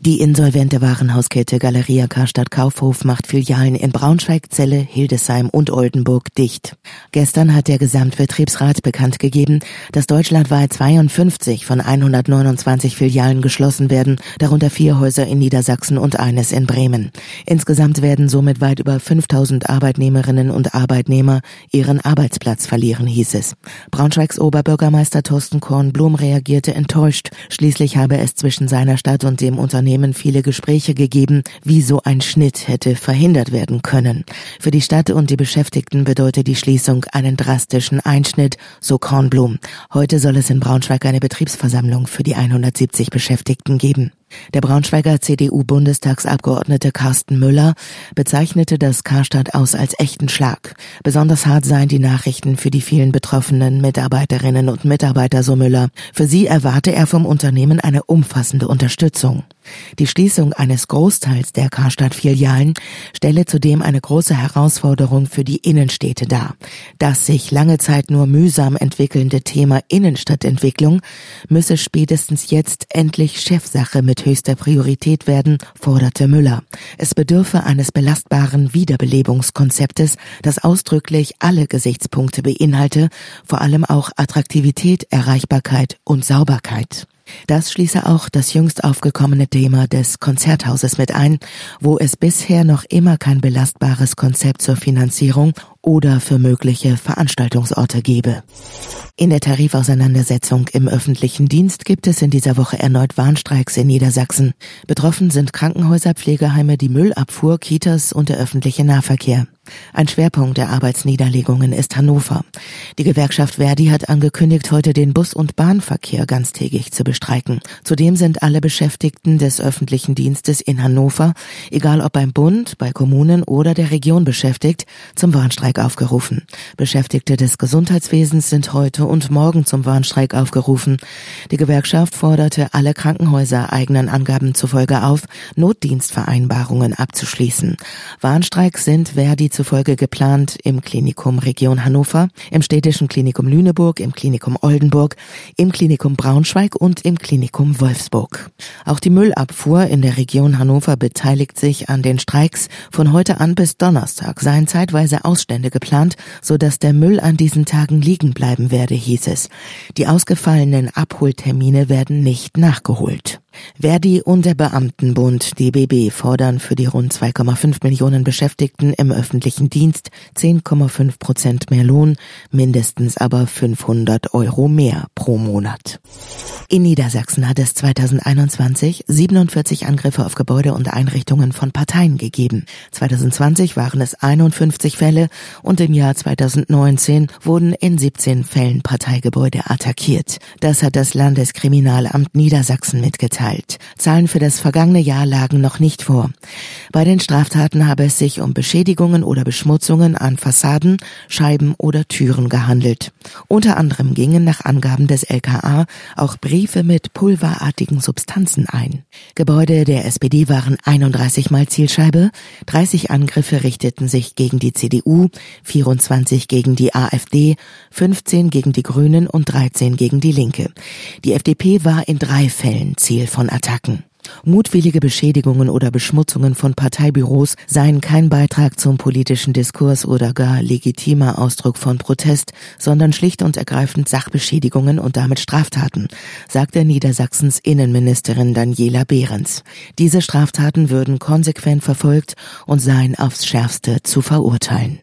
Die insolvente Warenhauskette Galeria Karstadt Kaufhof macht Filialen in Braunschweig, Celle, Hildesheim und Oldenburg dicht. Gestern hat der Gesamtbetriebsrat bekannt gegeben, dass deutschlandweit 52 von 129 Filialen geschlossen werden, darunter 4 Häuser in Niedersachsen und eines in Bremen. Insgesamt werden somit weit über 5000 Arbeitnehmerinnen und Arbeitnehmer ihren Arbeitsplatz verlieren, hieß es. Braunschweigs Oberbürgermeister Thorsten Kornblum reagierte enttäuscht. Schließlich habe es zwischen seiner Stadt und dem Unternehmen viele Gespräche gegeben, wie so ein Schnitt hätte verhindert werden können. Für die Stadt und die Beschäftigten bedeutet die Schließung einen drastischen Einschnitt, so Kornblum. Heute soll es in Braunschweig eine Betriebsversammlung für die 170 Beschäftigten geben. Der Braunschweiger CDU-Bundestagsabgeordnete Carsten Müller bezeichnete das Karstadt aus als echten Schlag. Besonders hart seien die Nachrichten für die vielen betroffenen Mitarbeiterinnen und Mitarbeiter, so Müller. Für sie erwarte er vom Unternehmen eine umfassende Unterstützung. Die Schließung eines Großteils der Karstadt-Filialen stelle zudem eine große Herausforderung für die Innenstädte dar. Das sich lange Zeit nur mühsam entwickelnde Thema Innenstadtentwicklung müsse spätestens jetzt endlich Chefsache mit höchster Priorität werden, forderte Müller. Es bedürfe eines belastbaren Wiederbelebungskonzeptes, das ausdrücklich alle Gesichtspunkte beinhalte, vor allem auch Attraktivität, Erreichbarkeit und Sauberkeit. Das schließe auch das jüngst aufgekommene Thema des Konzerthauses mit ein, wo es bisher noch immer kein belastbares Konzept zur Finanzierung oder für mögliche Veranstaltungsorte gebe. In der Tarifauseinandersetzung im öffentlichen Dienst gibt es in dieser Woche erneut Warnstreiks in Niedersachsen. Betroffen sind Krankenhäuser, Pflegeheime, die Müllabfuhr, Kitas und der öffentliche Nahverkehr. Ein Schwerpunkt der Arbeitsniederlegungen ist Hannover. Die Gewerkschaft Verdi hat angekündigt, heute den Bus- und Bahnverkehr ganztägig zu bestreiken. Zudem sind alle Beschäftigten des öffentlichen Dienstes in Hannover, egal ob beim Bund, bei Kommunen oder der Region beschäftigt, zum Warnstreik aufgerufen. Beschäftigte des Gesundheitswesens sind heute und morgen zum Warnstreik aufgerufen. Die Gewerkschaft forderte alle Krankenhäuser eigenen Angaben zufolge auf, Notdienstvereinbarungen abzuschließen. Warnstreiks sind Verdi zufolge geplant im Klinikum Region Hannover, im Städtischen Klinikum Lüneburg, im Klinikum Oldenburg, im Klinikum Braunschweig und im Klinikum Wolfsburg. Auch die Müllabfuhr in der Region Hannover beteiligt sich an den Streiks. Von heute an bis Donnerstag seien zeitweise Ausstände geplant, sodass der Müll an diesen Tagen liegen bleiben werde, hieß es. Die ausgefallenen Abholtermine werden nicht nachgeholt. Verdi und der Beamtenbund DBB fordern für die rund 2,5 Millionen Beschäftigten im öffentlichen Dienst 10,5% mehr Lohn, mindestens aber 500 € mehr pro Monat. In Niedersachsen hat es 2021 47 Angriffe auf Gebäude und Einrichtungen von Parteien gegeben. 2020 waren es 51 Fälle und im Jahr 2019 wurden in 17 Fällen Parteigebäude attackiert. Das hat das Landeskriminalamt Niedersachsen mitgeteilt. Zahlen für das vergangene Jahr lagen noch nicht vor. Bei den Straftaten habe es sich um Beschädigungen oder Beschmutzungen an Fassaden, Scheiben oder Türen gehandelt. Unter anderem gingen nach Angaben des LKA auch Briefe mit pulverartigen Substanzen ein. Gebäude der SPD waren 31 Mal Zielscheibe, 30 Angriffe richteten sich gegen die CDU, 24 gegen die AfD, 15 gegen die Grünen und 13 gegen die Linke. Die FDP war in 3 Fällen Ziel von Attacken. Mutwillige Beschädigungen oder Beschmutzungen von Parteibüros seien kein Beitrag zum politischen Diskurs oder gar legitimer Ausdruck von Protest, sondern schlicht und ergreifend Sachbeschädigungen und damit Straftaten, sagte Niedersachsens Innenministerin Daniela Behrens. Diese Straftaten würden konsequent verfolgt und seien aufs Schärfste zu verurteilen.